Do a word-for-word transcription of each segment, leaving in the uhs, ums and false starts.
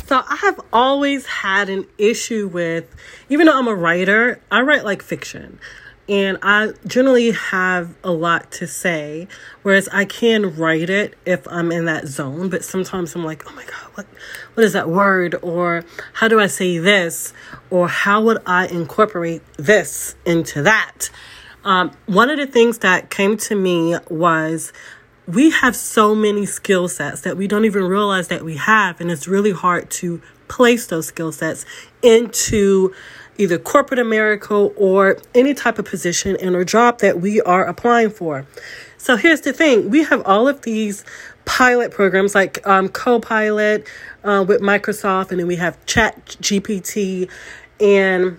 So I have always had an issue with, even though I'm a writer, I write like fiction. And I generally have a lot to say, whereas I can write it if I'm in that zone. But sometimes I'm like, oh my God, what, what is that word? Or how do I say this? Or how would I incorporate this into that? Um, one of the things that came to me was we have so many skill sets that we don't even realize that we have. And it's really hard to place those skill sets into either corporate America or any type of position in or job that we are applying for. So here's the thing. We have all of these pilot programs like um, Copilot uh, with Microsoft, and then we have Chat G P T, and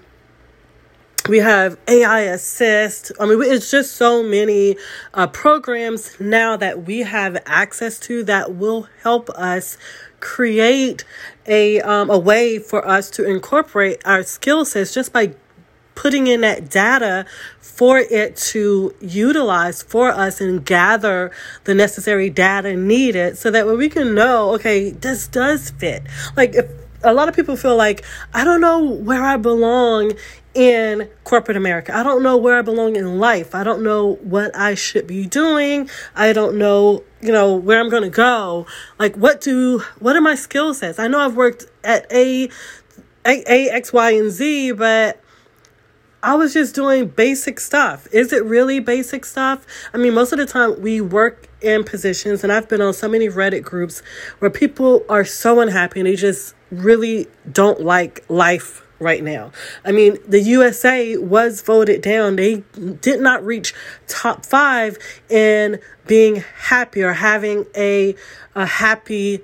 we have A I Assist. I mean, it's just so many uh, programs now that we have access to that will help us create a um, a way for us to incorporate our skill sets just by putting in that data for it to utilize for us and gather the necessary data needed so that way we can know, okay, this does fit. Like, if a lot of people feel like, I don't know where I belong in corporate America. I don't know where I belong in life. I don't know what I should be doing. I don't know, you know, where I'm going to go. Like, what do, what are my skill sets? I know I've worked at A, A, A, X, Y, and Z, but I was just doing basic stuff. Is it really basic stuff? I mean, most of the time we work in positions, and I've been on so many Reddit groups where people are so unhappy and they just really don't like life right now. I mean, the U S A was voted down. They did not reach top five in being happy or having a, a happy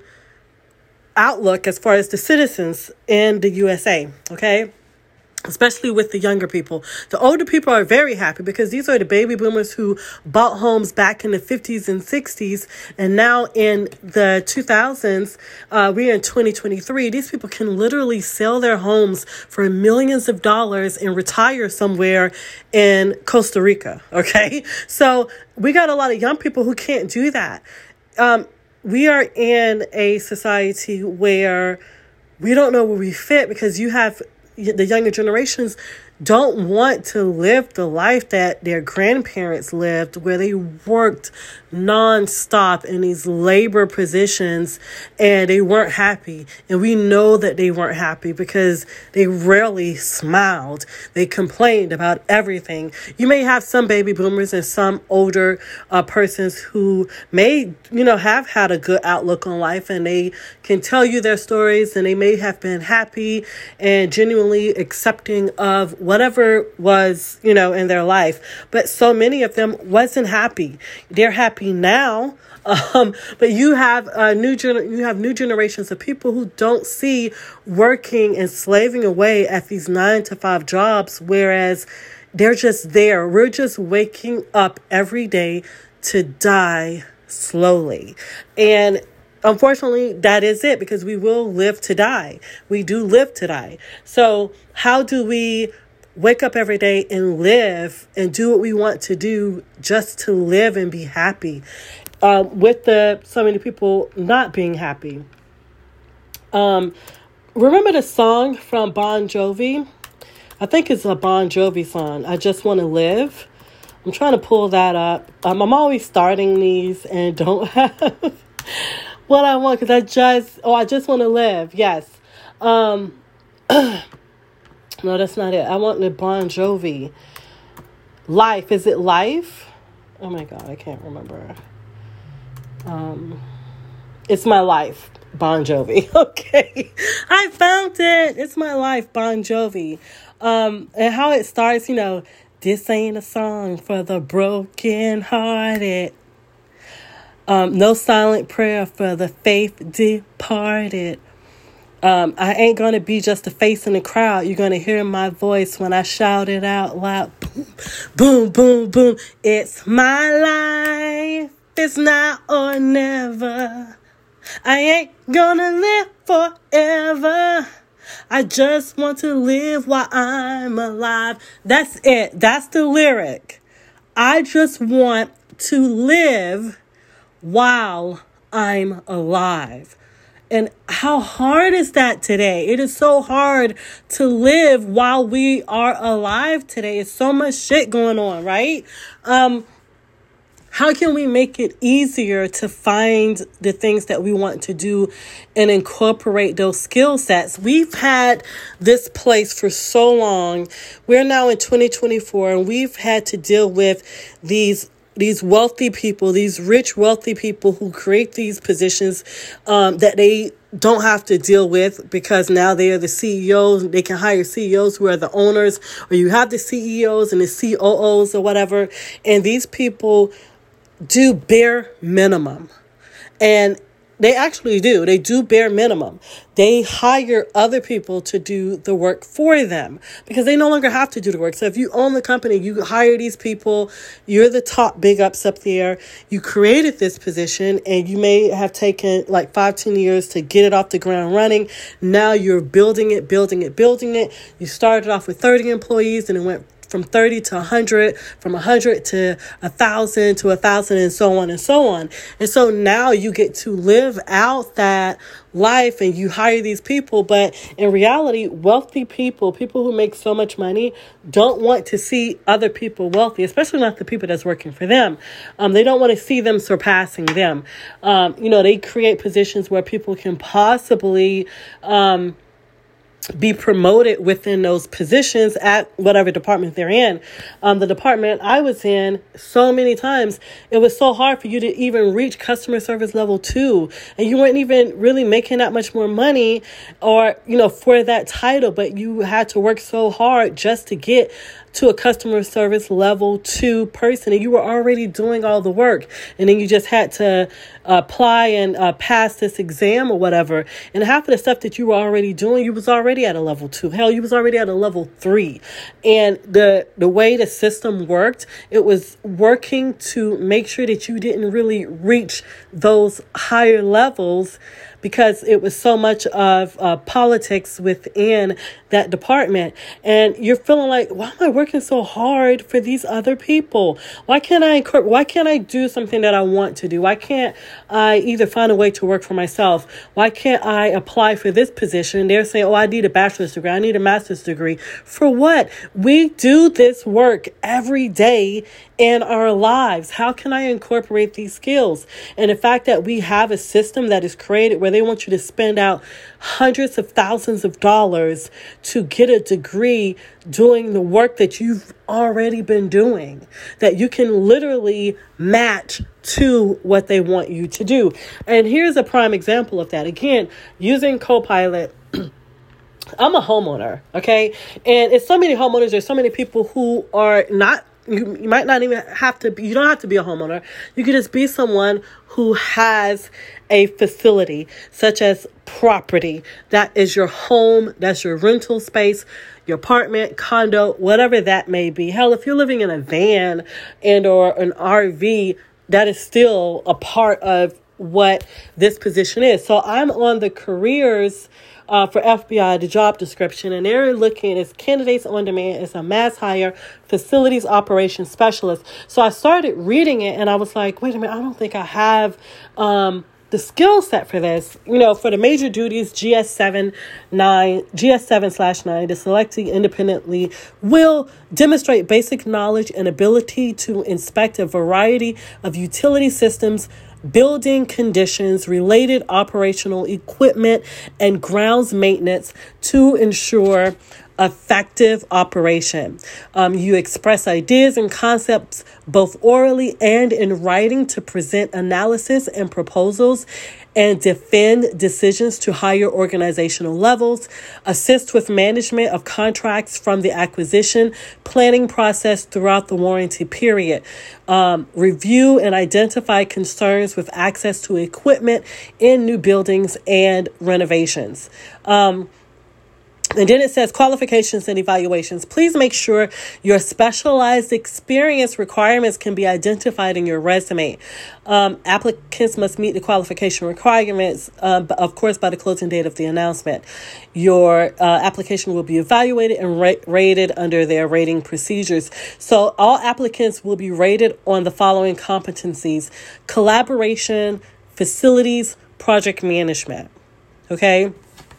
outlook as far as the citizens in the U S A. Okay. Especially with the younger people. The older people are very happy because these are the baby boomers who bought homes back in the fifties and sixties. And now in the two thousands, uh, we're in twenty twenty-three. These people can literally sell their homes for millions of dollars and retire somewhere in Costa Rica. Okay. So we got a lot of young people who can't do that. Um, we are in a society where we don't know where we fit because you have the younger generations don't want to live the life that their grandparents lived, where they worked nonstop in these labor positions and they weren't happy. And we know that they weren't happy because they rarely smiled. They complained about everything. You may have some baby boomers and some older uh, persons who may, you know, have had a good outlook on life, and they can tell you their stories, and they may have been happy and genuinely accepting of whatever was, you know, in their life. But so many of them wasn't happy. They're happy now. Um, but you have a new gener- you have new generations of people who don't see working and slaving away at these nine to five jobs, whereas they're just there. We're just waking up every day to die slowly. And unfortunately, that is it, because we will live to die. We do live to die. So how do we wake up every day and live and do what we want to do just to live and be happy, um, with the so many people not being happy? Um, remember the song from Bon Jovi? I think it's a Bon Jovi song, I Just Want to Live. I'm trying to pull that up. Um, I'm always starting these and don't have what I want because I just, oh, I just want to live. Yes. Um, no, that's not it. I want the Bon Jovi. Life. Is it Life? Oh my God, I can't remember. Um, It's My Life, Bon Jovi. Okay. I found it. It's My Life, Bon Jovi. Um, and how it starts, you know, this ain't a song for the broken hearted. Um, no silent prayer for the faith departed. Um, I ain't going to be just a face in the crowd. You're going to hear my voice when I shout it out loud. Boom, boom, boom, boom. It's my life. It's now or never. I ain't going to live forever. I just want to live while I'm alive. That's it. That's the lyric. I just want to live while I'm alive. And how hard is that today? It is so hard to live while we are alive today. It's so much shit going on, right? Um, how can we make it easier to find the things that we want to do and incorporate those skill sets? We've had this place for so long. We're now in twenty twenty-four, and we've had to deal with these These wealthy people, these rich, wealthy people who create these positions um, that they don't have to deal with, because now they are the C E Os. They can hire C E Os who are the owners, or you have the C E Os and the C O Os or whatever. And these people do bare minimum. And they actually do. They do bare minimum. They hire other people to do the work for them because they no longer have to do the work. So if you own the company, you hire these people, you're the top big ups up there. You created this position and you may have taken like five, ten years to get it off the ground running. Now you're building it, building it, building it. You started off with thirty employees and it went from thirty to one hundred, from one hundred to one thousand to one thousand, and so on and so on. And so now you get to live out that life and you hire these people. But in reality, wealthy people, people who make so much money, don't want to see other people wealthy, especially not the people that's working for them. Um, they don't want to see them surpassing them. Um, you know, they create positions where people can possibly um be promoted within those positions at whatever department they're in. Um, the department I was in, so many times, it was so hard for you to even reach customer service level two. And you weren't even really making that much more money or, you know, for that title, but you had to work so hard just to get to a customer service level two person, and you were already doing all the work, and then you just had to apply and uh, pass this exam or whatever. And half of the stuff that you were already doing, you was already at a level two. Hell, you was already at a level three. And the the way the system worked, it was working to make sure that you didn't really reach those higher levels, because it was so much of uh, politics within that department. And you're feeling like, why am I working so hard for these other people? Why can't I incorporate, why can't I do something that I want to do? Why can't I either find a way to work for myself? Why can't I apply for this position? They're saying, oh, I need a bachelor's degree. I need a master's degree. For what? We do this work every day in our lives. How can I incorporate these skills? And the fact that we have a system that is created where they want you to spend out hundreds of thousands of dollars to get a degree doing the work that you've already been doing, that you can literally match to what they want you to do. And here's a prime example of that. Again, using Copilot. I'm a homeowner, okay? And it's so many homeowners, there's so many people who are not, you, you might not even have to be, you don't have to be a homeowner. You could just be someone who has a facility, such as property. That is your home, that's your rental space, your apartment, condo, whatever that may be. Hell, if you're living in a van and or an R V, that is still a part of what this position is. So I'm on the careers Uh, for F B I, the job description, and they're looking as candidates on demand as a mass hire facilities operations specialist. So I started reading it and I was like, wait a minute, I don't think I have um, the skill set for this. You know, for the major duties, G S seven nine, G S seven slash nine, the selectee independently will demonstrate basic knowledge and ability to inspect a variety of utility systems, building conditions, related operational equipment, and grounds maintenance to ensure effective operation. Um, you express ideas and concepts both orally and in writing to present analysis and proposals and defend decisions to higher organizational levels, assist with management of contracts from the acquisition planning process throughout the warranty period, um, review and identify concerns with access to equipment in new buildings and renovations. Um, And then it says qualifications and evaluations. Please make sure your specialized experience requirements can be identified in your resume. Um, applicants must meet the qualification requirements, uh, of course, by the closing date of the announcement. Your uh, application will be evaluated and ra- rated under their rating procedures. So all applicants will be rated on the following competencies: collaboration, facilities, project management. Okay.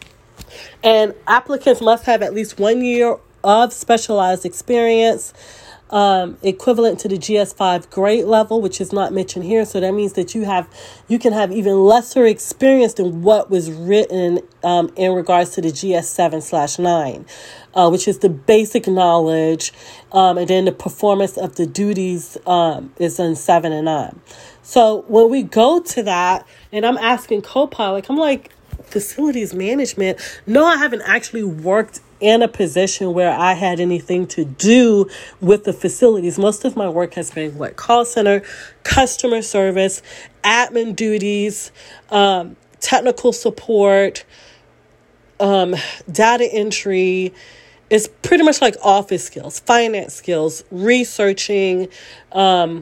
And applicants must have at least one year of specialized experience, um, equivalent to the G S five grade level, which is not mentioned here. So that means that you have, you can have even lesser experience than what was written um, in regards to the G S seven slash nine, uh, which is the basic knowledge. Um, and then the performance of the duties um, is in seven and nine. So when we go to that, and I'm asking Copilot, I'm like, facilities management? No, I haven't actually worked in a position where I had anything to do with the facilities. Most of my work has been what, call center, customer service, admin duties, um, technical support, um, data entry. It's pretty much like office skills, finance skills, researching. Um,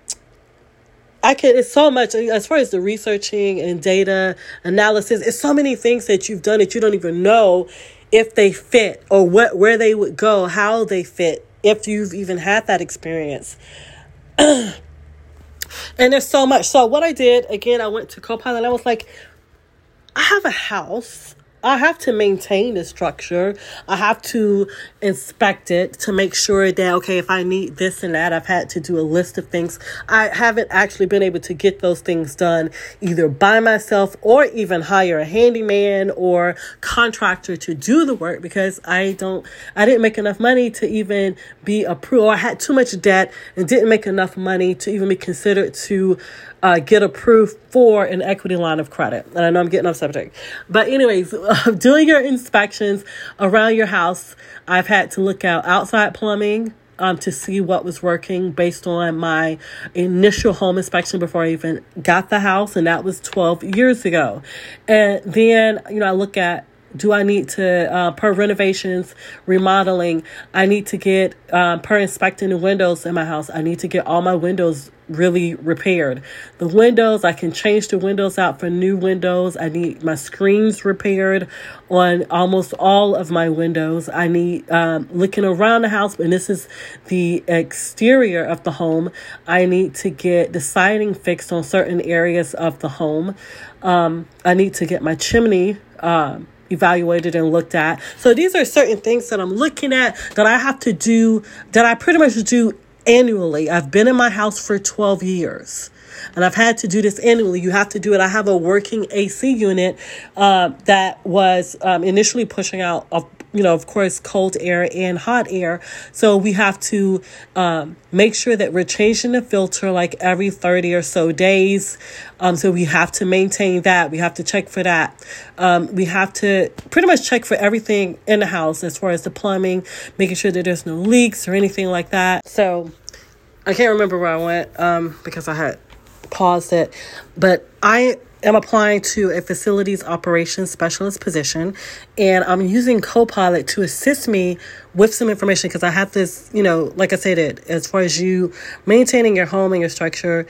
I can, it's so much, as far as the researching and data analysis, it's so many things that you've done that you don't even know if they fit or what, where they would go, how they fit, if you've even had that experience. And there's so much. So what I did, again, I went to Copilot and I was like, I have a house. I have to maintain the structure. I have to inspect it to make sure that, okay, if I need this and that, I've had to do a list of things. I haven't actually been able to get those things done either by myself or even hire a handyman or contractor to do the work because I don't, I didn't make enough money to even be approved, or I had too much debt and didn't make enough money to even be considered to Uh, get approved for an equity line of credit. And I know I'm getting off subject. But anyways, uh, doing your inspections around your house, I've had to look out outside plumbing um, to see what was working based on my initial home inspection before I even got the house. And that was twelve years ago. And then, you know, I look at, do I need to, uh, per renovations, remodeling, I need to get, uh, per inspecting the windows in my house, I need to get all my windows really repaired. The windows, I can change the windows out for new windows. I need my screens repaired on almost all of my windows. I need, um, looking around the house, and this is the exterior of the home, I need to get the siding fixed on certain areas of the home. Um, I need to get my chimney, um, evaluated and looked at. So these are certain things that I'm looking at that I have to do, that I pretty much do annually. I've been in my house for twelve years and I've had to do this annually. You have to do it. I have a working A C unit uh, that was um, initially pushing out, of, you know, of course, cold air and hot air. So we have to um, make sure that we're changing the filter like every thirty or so days. Um, so we have to maintain that. We have to check for that. Um, we have to pretty much check for everything in the house as far as the plumbing, making sure that there's no leaks or anything like that. So I can't remember where I went um, because I had paused it, but I am applying to a facilities operations specialist position, and I'm using Copilot to assist me with some information because I have this, you know, like I said, it as far as you maintaining your home and your structure,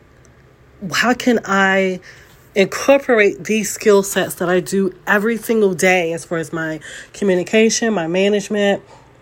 how can I incorporate these skill sets that I do every single day as far as my communication, my management,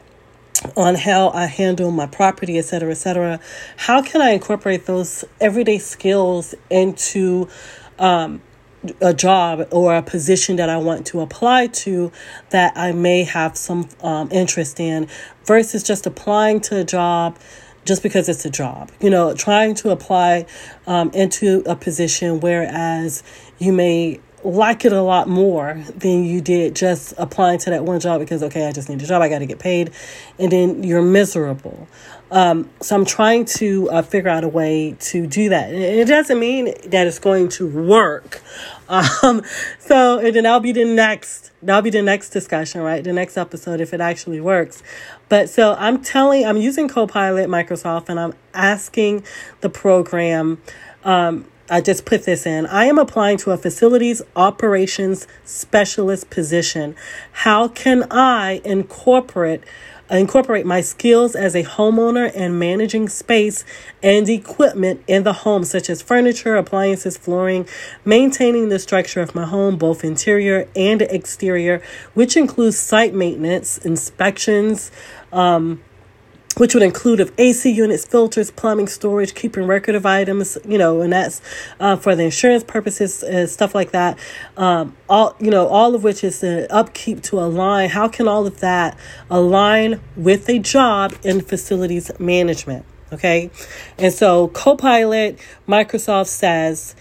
on how I handle my property, et cetera, et cetera. How can I incorporate those everyday skills into um, a job or a position that I want to apply to that I may have some um, interest in versus just applying to a job just because it's a job, you know, trying to apply um, into a position, whereas you may like it a lot more than you did just applying to that one job because, okay, I just need a job, I got to get paid, and then you're miserable. Um, so I'm trying to uh, figure out a way to do that. And it doesn't mean that it's going to work. Um, so, and then that'll be the next, that'll be the next discussion, right? The next episode, if it actually works. But so I'm telling, I'm using Copilot Microsoft, and I'm asking the program, um, I just put this in. I am applying to a facilities operations specialist position. How can I incorporate incorporate my skills as a homeowner and managing space and equipment in the home, such as furniture, appliances, flooring, maintaining the structure of my home, both interior and exterior, which includes site maintenance, inspections, um, which would include of A C units, filters, plumbing, storage, keeping record of items, you know, and that's uh, for the insurance purposes, uh, stuff like that. Um, all, you know, all of which is the upkeep to align. How can all of that align with a job in facilities management? Okay. And so Copilot, Microsoft says,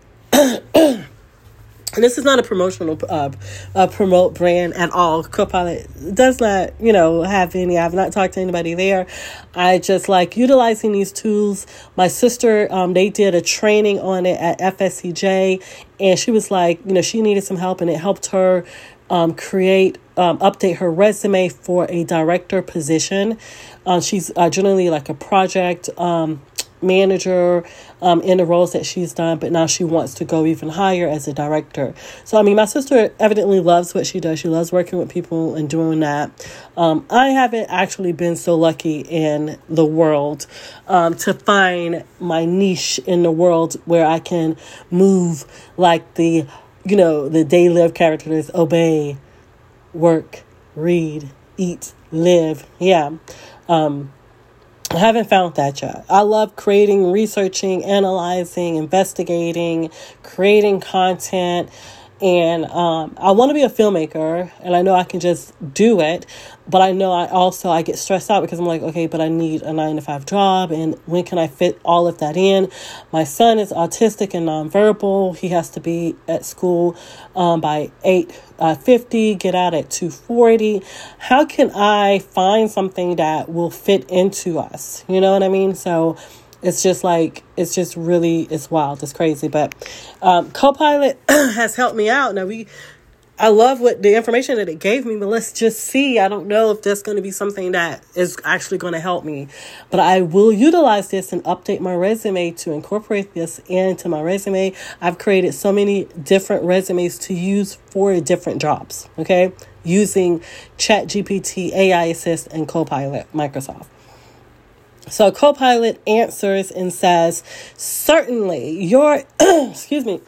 and this is not a promotional uh, uh, promote brand at all. Copilot does not, you know, have any. I've not talked to anybody there. I just like utilizing these tools. My sister, um, they did a training on it at F S C J, and she was like, you know, she needed some help, and it helped her um, create, um, update her resume for a director position. Uh, she's uh, generally like a project um manager um, in the roles that she's done, but now she wants to go even higher as a director. So, I mean, my sister evidently loves what she does. She loves working with people and doing that. Um, I haven't actually been so lucky in the world um, to find my niche in the world where I can move like the, you know, the They Live characters: obey, work, read, eat, live. Yeah. Um, I haven't found that yet. I love creating, researching, analyzing, investigating, creating content. And um, I want to be a filmmaker, and I know I can just do it. But I know I also, I get stressed out because I'm like, okay, but I need a nine to five job. And when can I fit all of that in? My son is autistic and nonverbal. He has to be at school um, by eight fifty, get out at two forty. How can I find something that will fit into us? You know what I mean? So it's just like, it's just really, it's wild. It's crazy. But um, Copilot has helped me out. Now, we, I love what the information that it gave me, but let's just see. I don't know if that's going to be something that is actually going to help me. But I will utilize this and update my resume to incorporate this into my resume. I've created so many different resumes to use for different jobs, okay? Using ChatGPT, A I Assist, and Copilot, Microsoft. So Copilot answers and says, certainly your, excuse me,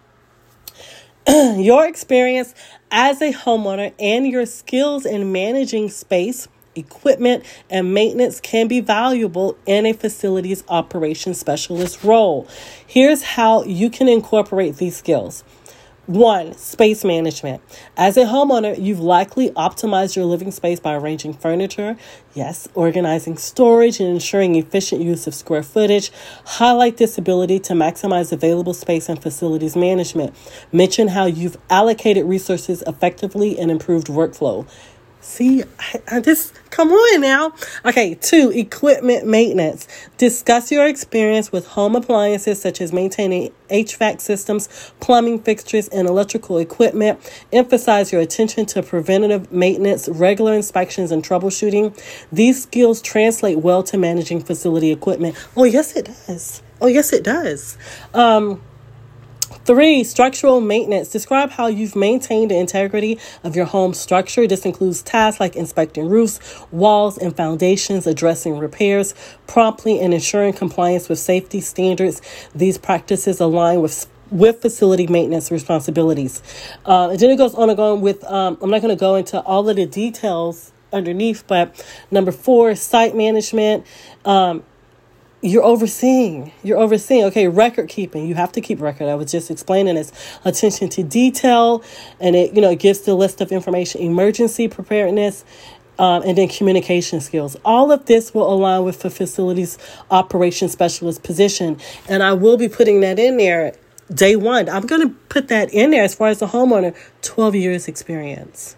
your experience as a homeowner and your skills in managing space, equipment, and maintenance can be valuable in a facilities operations specialist role. Here's how you can incorporate these skills. One, space management. As a homeowner, you've likely optimized your living space by arranging furniture, yes, organizing storage, and ensuring efficient use of square footage. Highlight this ability to maximize available space and facilities management. Mention how you've allocated resources effectively and improved workflow. See, I, I just, come on now. Okay, two, equipment maintenance. Discuss your experience with home appliances such as maintaining H V A C systems, plumbing fixtures, and electrical equipment. Emphasize your attention to preventative maintenance, regular inspections, and troubleshooting. These skills translate well to managing facility equipment. Oh, yes, it does. Oh, yes, it does. Um... Three, structural maintenance. Describe how you've maintained the integrity of your home structure. This includes tasks like inspecting roofs, walls, and foundations, addressing repairs promptly, and ensuring compliance with safety standards. These practices align with with facility maintenance responsibilities. Uh, and then it goes on and on with, um, I'm not going to go into all of the details underneath, but number four, site management. Um, You're overseeing, you're overseeing, okay, record keeping. You have to keep record. I was just explaining this. Attention to detail, and it, you know, it gives the list of information, emergency preparedness, um, and then communication skills. All of this will align with the facilities operations specialist position. And I will be putting that in there day one. I'm going to put that in there as far as the homeowner, twelve years experience.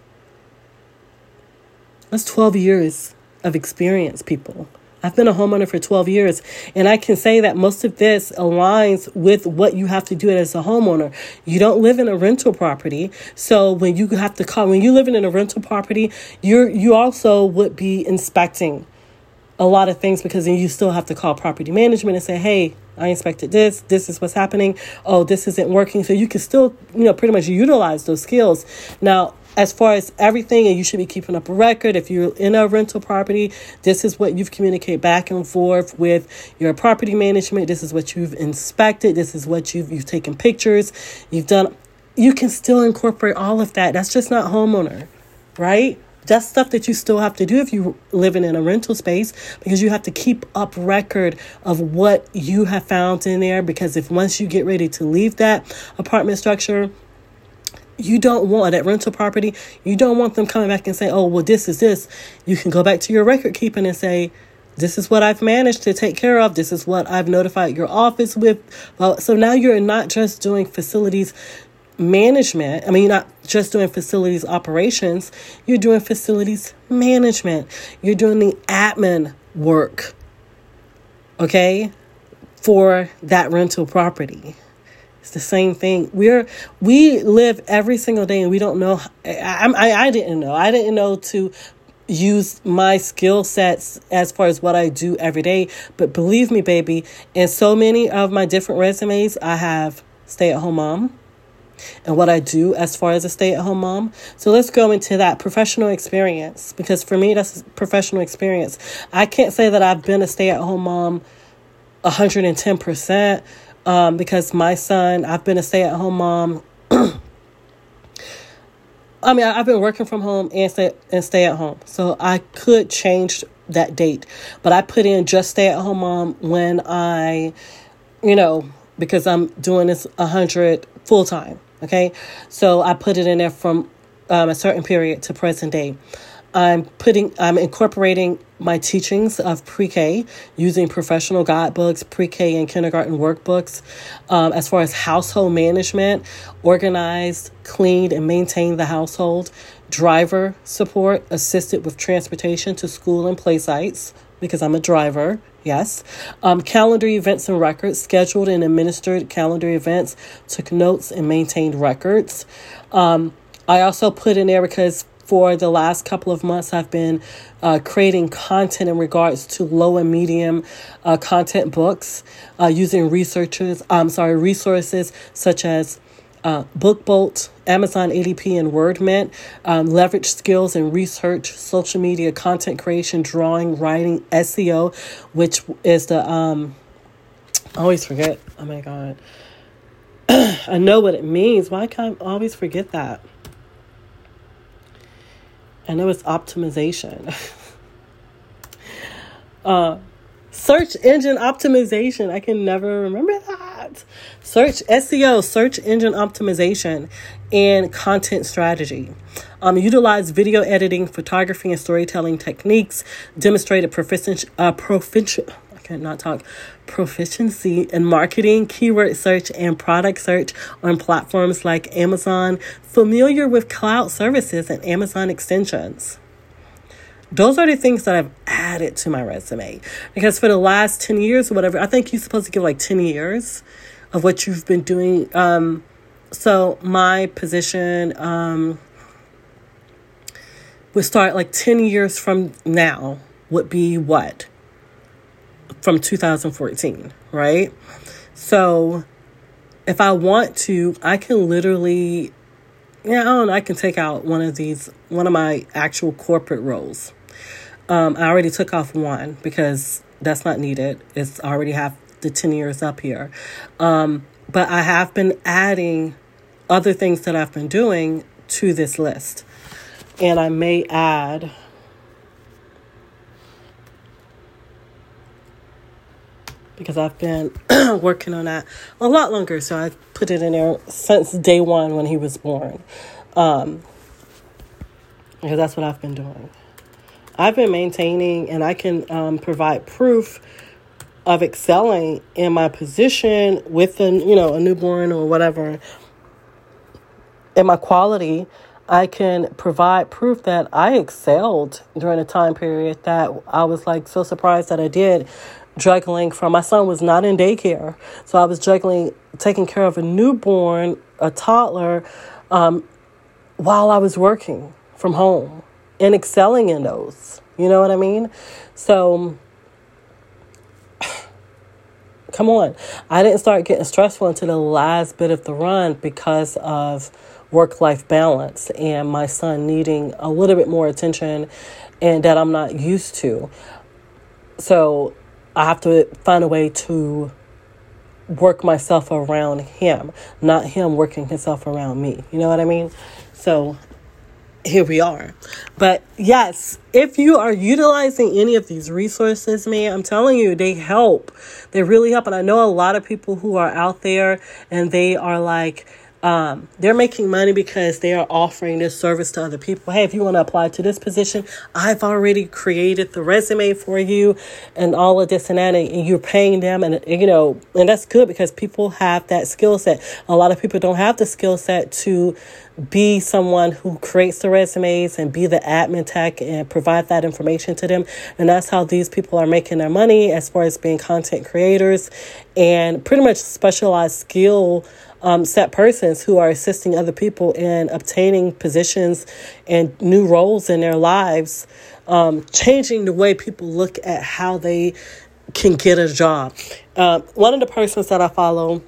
That's twelve years of experience, people. I've been a homeowner for twelve years, and I can say that most of this aligns with what you have to do as a homeowner. You don't live in a rental property, so when you have to call, when you're living in a rental property, you're you also would be inspecting a lot of things, because then you still have to call property management and say, hey, I inspected this, this is what's happening, oh, this isn't working. So you can still, you know, pretty much utilize those skills. Now, as far as everything, and you should be keeping up a record. If you're in a rental property, this is what you've communicated back and forth with your property management. This is what you've inspected. This is what you've you've taken pictures. You've done. You can still incorporate all of that. That's just not homeowner, right? That's stuff that you still have to do if you're living in a rental space, because you have to keep up record of what you have found in there. Because if once you get ready to leave that apartment structure, you don't want that rental property, you don't want them coming back and say, oh, well, this is this. You can go back to your record keeping and say, this is what I've managed to take care of. This is what I've notified your office with. Well, so now you're not just doing facilities management. I mean, you're not just doing facilities operations. You're doing facilities management. You're doing the admin work, okay, for that rental property. It's the same thing. We're we live every single day, and we don't know. I, I I didn't know. I didn't know to use my skill sets as far as what I do every day. But believe me, baby, in so many of my different resumes, I have stay-at-home mom and what I do as far as a stay-at-home mom. So let's go into that professional experience, because for me, that's professional experience. I can't say that I've been a stay-at-home mom one hundred ten percent um, because my son, I've been a stay-at-home mom. I mean, I've been working from home and stay, and stay at home. So I could change that date. But I put in just stay at home mom when I, you know, because I'm doing this one hundred full time. Okay. So I put it in there from um, a certain period to present day. I'm putting, I'm incorporating my teachings of pre-K using professional guidebooks, pre-K and kindergarten workbooks, um, as far as household management, organized, cleaned, and maintain the household, driver support, assisted with transportation to school and play sites, because I'm a driver, yes, um, calendar events and records, scheduled and administered calendar events, took notes and maintained records. Um, I also put in there because for the last couple of months, I've been uh, creating content in regards to low and medium uh, content books uh, using researchers. I'm sorry, resources such as uh, BookBolt, Amazon A D P, and WordMint. Um, leverage skills in research, social media, content creation, drawing, writing, S E O, which is the um. I always forget. Oh my god, I know what it means. Why can't I always forget that? I know it's optimization. uh, search engine optimization. I can never remember that. Search S E O, search engine optimization, and content strategy. Um, utilize video editing, photography, and storytelling techniques. Demonstrated proficiency. Uh, profici- I cannot talk. Proficiency in marketing, keyword search, and product search on platforms like Amazon. Familiar with cloud services and Amazon extensions. Those are the things that I've added to my resume, because for the last ten years or whatever, I think you're supposed to give like ten years of what you've been doing. Um, so my position um, would start like ten years from now would be what? From two thousand fourteen, right? So if I want to, I can literally, yeah, I don't know, I can take out one of these, one of my actual corporate roles. Um, I already took off one because that's not needed. It's I already have the ten years up here. Um, but I have been adding other things that I've been doing to this list. And I may add, because I've been working on that a lot longer. So I put it in there since day one when he was born. Um, because that's what I've been doing. I've been maintaining, and I can um, provide proof of excelling in my position with a, you know, a newborn or whatever. In my quality, I can provide proof that I excelled during a time period that I was like so surprised that I did. Juggling from, my son was not in daycare, so I was juggling taking care of a newborn, a toddler, um, while I was working from home and excelling in those. You know what I mean? So, come on. I didn't start getting stressful until the last bit of the run because of work-life balance and my son needing a little bit more attention and that I'm not used to. So I have to find a way to work myself around him, not him working himself around me. You know what I mean? So here we are. But yes, if you are utilizing any of these resources, man, I'm telling you, they help. They really help. And I know a lot of people who are out there and they are like, um, they're making money because they are offering this service to other people. Hey, if you want to apply to this position, I've already created the resume for you and all of this and that, and you're paying them. And, you know, and that's good because people have that skill set. A lot of people don't have the skill set to be someone who creates the resumes and be the admin tech and provide that information to them. And that's how these people are making their money as far as being content creators and pretty much specialized skill um, set persons who are assisting other people in obtaining positions and new roles in their lives, um, changing the way people look at how they can get a job. Uh, one of the persons that I follow,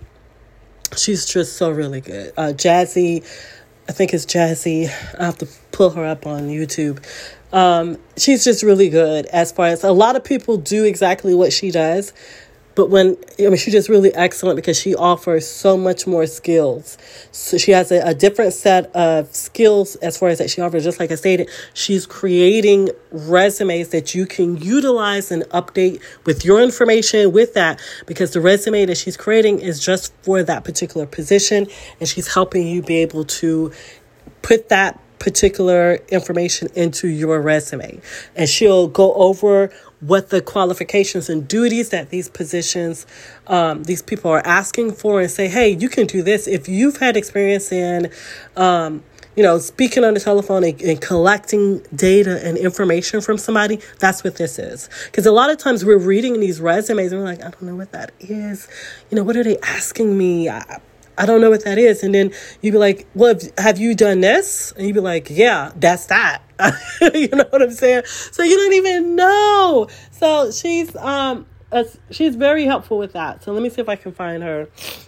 she's just so really good. Uh, Jazzy, I think it's Jazzy. I have to pull her up on YouTube. Um, she's just really good as far as a lot of people do exactly what she does. But when, I mean, she's just really excellent because she offers so much more skills. So she has a, a different set of skills as far as that she offers. Just like I stated, she's creating resumes that you can utilize and update with your information with that, because the resume that she's creating is just for that particular position. And she's helping you be able to put that particular information into your resume. And she'll go over what the qualifications and duties that these positions, um, these people are asking for, and say, hey, you can do this. If you've had experience in, um, you know, speaking on the telephone and, and collecting data and information from somebody, that's what this is. Because a lot of times we're reading these resumes and we're like, I don't know what that is. You know, what are they asking me? I, I don't know what that is. And then you'd be like, well, have you done this? And you'd be like, yeah, that's that. You know what I'm saying? So you don't even know. So she's um uh, she's very helpful with that. So let me see if I can find her.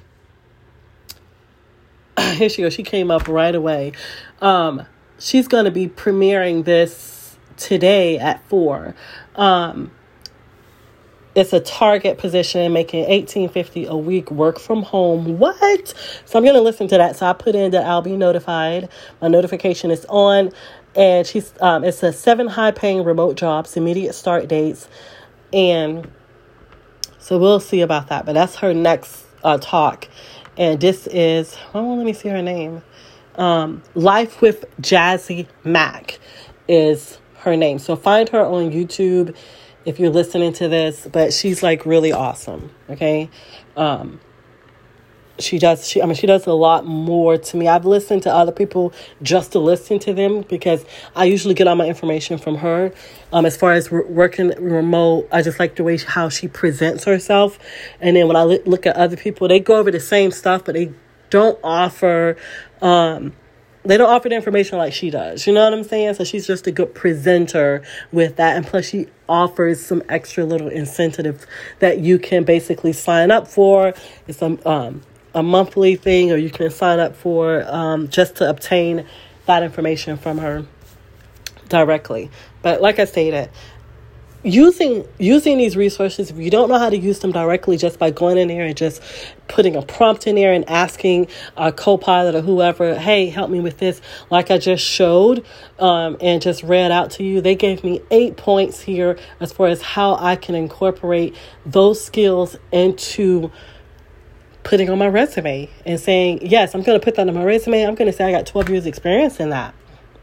Here she goes. She came up right away. Um, she's going to be premiering this today at four. Um, It's a Target position, making eighteen fifty a week, work from home. What? So I'm going to listen to that. So I put in that I'll be notified. My notification is on. And she's um, it's a seven high-paying remote jobs, immediate start dates. And so we'll see about that. But that's her next uh, talk. And this is, oh, let me see her name. Um, Life with Jazzy Mac is her name. So find her on YouTube if you're listening to this, but she's like really awesome. Okay. Um, she does, she, I mean, she does a lot more to me. I've listened to other people just to listen to them because I usually get all my information from her. Um, as far as re- working remote, I just like the way how she presents herself. And then when I li- look at other people, they go over the same stuff, but they don't offer, um, They don't offer the information like she does. You know what I'm saying? So she's just a good presenter with that. And plus she offers some extra little incentives that you can basically sign up for. It's a, um, a monthly thing, or you can sign up for um, just to obtain that information from her directly. But like I stated, Using using these resources, if you don't know how to use them directly, just by going in there and just putting a prompt in there and asking a Copilot or whoever, hey, help me with this, like I just showed um, and just read out to you, they gave me eight points here as far as how I can incorporate those skills into putting on my resume and saying, yes, I'm going to put that on my resume. I'm going to say I got twelve years experience in that.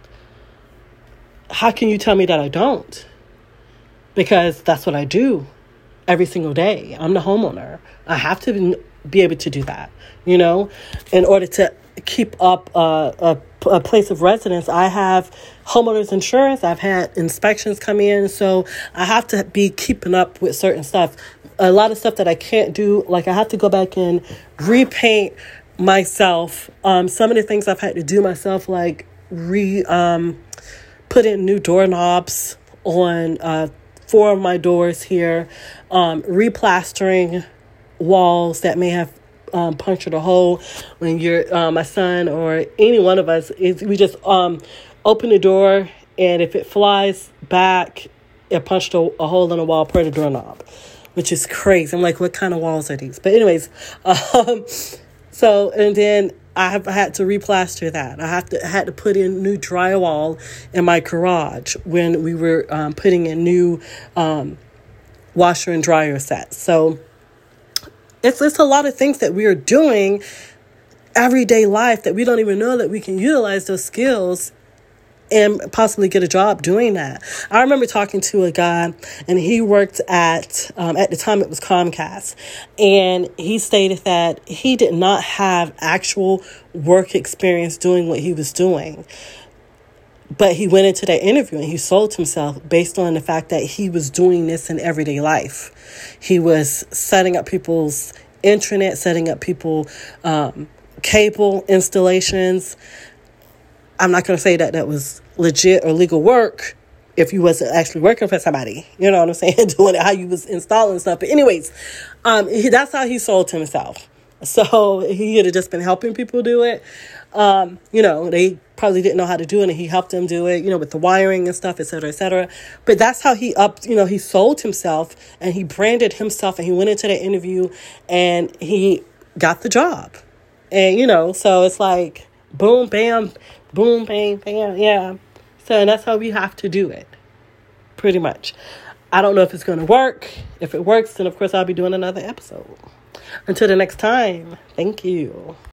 How can you tell me that I don't? Because that's what I do every single day. I'm the homeowner. I have to be able to do that, you know, in order to keep up uh, a, a place of residence. I have homeowners insurance. I've had inspections come in. So I have to be keeping up with certain stuff. A lot of stuff that I can't do, like I have to go back and repaint myself. Um, some of the things I've had to do myself, like re um, put in new doorknobs on uh four of my doors here, um, replastering walls that may have um, punctured a hole. When you're uh, my son or any one of us, is we just um, open the door, and if it flies back, it punched a, a hole in the wall per the doorknob, which is crazy. I'm like, what kind of walls are these? But anyways, um, so and then I have had to replaster that. I have to I had to put in new drywall in my garage when we were um, putting in new um, washer and dryer sets. So it's it's a lot of things that we are doing everyday life that we don't even know that we can utilize those skills and possibly get a job doing that. I remember talking to a guy, and he worked at, um, at the time it was Comcast, and he stated that he did not have actual work experience doing what he was doing. But he went into that interview and he sold himself based on the fact that he was doing this in everyday life. He was setting up people's intranet, setting up people um, cable installations. I'm not going to say that that was legit or legal work if you wasn't actually working for somebody. You know what I'm saying? Doing it how you was installing stuff. But anyways, um, he, that's how he sold himself. So he could have just been helping people do it. Um, you know, they probably didn't know how to do it, and he helped them do it, you know, with the wiring and stuff, et cetera, et cetera. But that's how he up, you know, he sold himself and he branded himself, and he went into the interview and he got the job. And, you know, so it's like boom, bam, boom, bang, bam, yeah. So that's how we have to do it, pretty much. I don't know if it's going to work. If it works, then, of course, I'll be doing another episode. Until the next time, thank you.